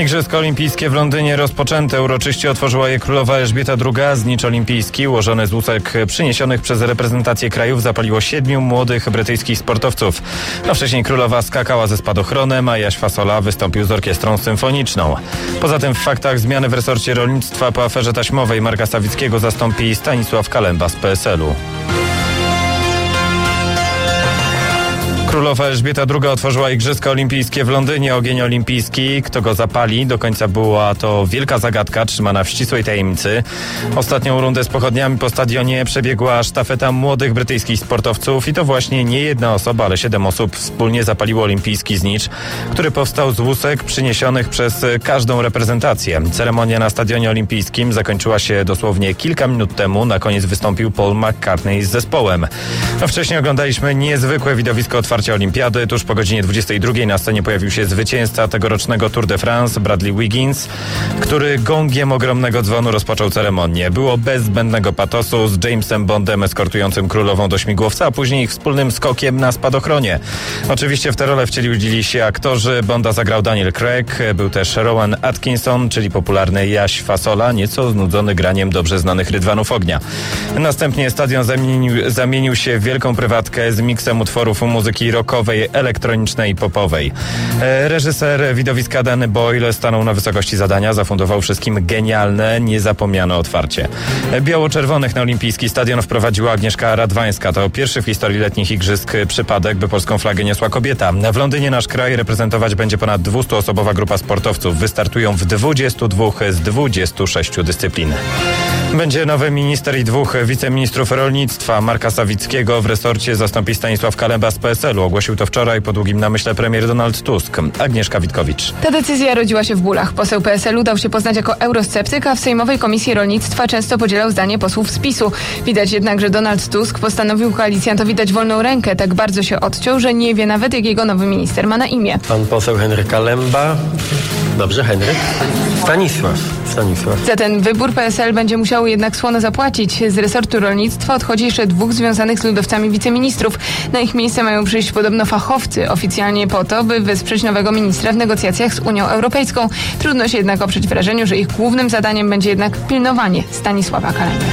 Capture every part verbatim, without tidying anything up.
Igrzyska olimpijskie w Londynie rozpoczęte. Uroczyście otworzyła je królowa Elżbieta druga. Znicz olimpijski ułożony z łusek przyniesionych przez reprezentację krajów zapaliło siedmiu młodych brytyjskich sportowców. A wcześniej królowa skakała ze spadochronem, a Jaś Fasola wystąpił z orkiestrą symfoniczną. Poza tym w faktach zmiany w resorcie rolnictwa po aferze taśmowej Marka Sawickiego zastąpi Stanisław Kalemba z P S L u. Królowa Elżbieta druga otworzyła Igrzyska Olimpijskie w Londynie. Ogień olimpijski, kto go zapali? Do końca była to wielka zagadka trzymana w ścisłej tajemnicy. Ostatnią rundę z pochodniami po stadionie przebiegła sztafeta młodych brytyjskich sportowców i to właśnie nie jedna osoba, ale siedem osób wspólnie zapaliło olimpijski znicz, który powstał z łusek przyniesionych przez każdą reprezentację. Ceremonia na stadionie olimpijskim zakończyła się dosłownie kilka minut temu. Na koniec wystąpił Paul McCartney z zespołem. A wcześniej oglądaliśmy niezwykłe widowisko otwarcia olimpiady. Tuż po godzinie dwudziestej drugiej na scenie pojawił się zwycięzca tegorocznego Tour de France, Bradley Wiggins, który gongiem ogromnego dzwonu rozpoczął ceremonię. Było bez zbędnego patosu z Jamesem Bondem eskortującym królową do śmigłowca, a później ich wspólnym skokiem na spadochronie. Oczywiście w tę rolę wcielili się aktorzy. Bonda zagrał Daniel Craig, był też Rowan Atkinson, czyli popularny Jaś Fasola, nieco znudzony graniem dobrze znanych Rydwanów ognia. Następnie stadion zamienił, zamienił się w wielką prywatkę z miksem utworów muzyki rockowej, elektronicznej i popowej. Reżyser widowiska Danny Boyle stanął na wysokości zadania, zafundował wszystkim genialne, niezapomniane otwarcie. Biało-czerwonych na olimpijski stadion wprowadziła Agnieszka Radwańska. To pierwszy w historii letnich igrzysk przypadek, by polską flagę niosła kobieta. W Londynie nasz kraj reprezentować będzie ponad dwustuosobowa grupa sportowców. Wystartują w dwudziestu dwóch z dwudziestu sześciu dyscyplin. Będzie nowy minister i dwóch wiceministrów rolnictwa. Marka Sawickiego w resorcie zastąpi Stanisław Kalemba z P S L u. Ogłosił to wczoraj po długim namyśle premier Donald Tusk. Agnieszka Witkowicz. Ta decyzja rodziła się w bólach. Poseł P S L u dał się poznać jako eurosceptyk, a w Sejmowej Komisji Rolnictwa często podzielał zdanie posłów z PiSu. Widać jednak, że Donald Tusk postanowił koalicjantowi dać wolną rękę. Tak bardzo się odciął, że nie wie nawet, jak jego nowy minister ma na imię. Pan poseł Henryk Kalemba. Dobrze, Henryk? Stanisław. Stanisław. Za ten wybór P S L będzie musiało jednak słono zapłacić. Z resortu rolnictwa odchodzi jeszcze dwóch związanych z ludowcami wiceministrów. Na ich miejsce mają przyjść podobno fachowcy, oficjalnie po to, by wesprzeć nowego ministra w negocjacjach z Unią Europejską. Trudno się jednak oprzeć wrażeniu, że ich głównym zadaniem będzie jednak pilnowanie Stanisława Kalemby.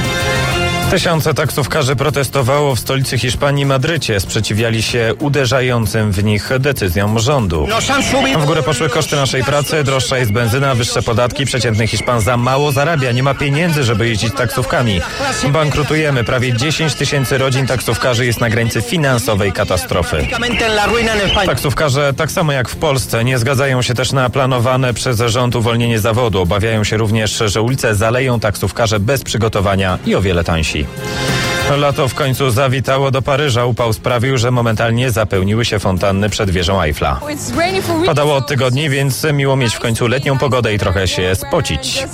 Tysiące taksówkarzy protestowało w stolicy Hiszpanii, Madrycie. Sprzeciwiali się uderzającym w nich decyzjom rządu. W górę poszły koszty naszej pracy, droższa jest benzyna, wyższe podatki. Przeciętny Hiszpan za mało zarabia, nie ma pieniędzy, żeby jeździć taksówkami. Bankrutujemy. Prawie dziesięć tysięcy rodzin taksówkarzy jest na granicy finansowej katastrofy. Taksówkarze, tak samo jak w Polsce, nie zgadzają się też na planowane przez rząd uwolnienie zawodu. Obawiają się również, że ulice zaleją taksówkarze bez przygotowania i o wiele tańsi. Lato w końcu zawitało do Paryża. Upał sprawił, że momentalnie zapełniły się fontanny przed wieżą Eiffla. Padało od tygodni, więc miło mieć w końcu letnią pogodę i trochę się spocić.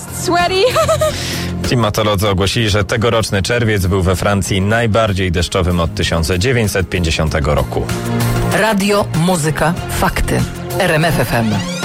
Klimatolodzy ogłosili, że tegoroczny czerwiec był we Francji najbardziej deszczowym od tysiąc dziewięćset pięćdziesiątego roku. Radio, muzyka, fakty. R M F F M.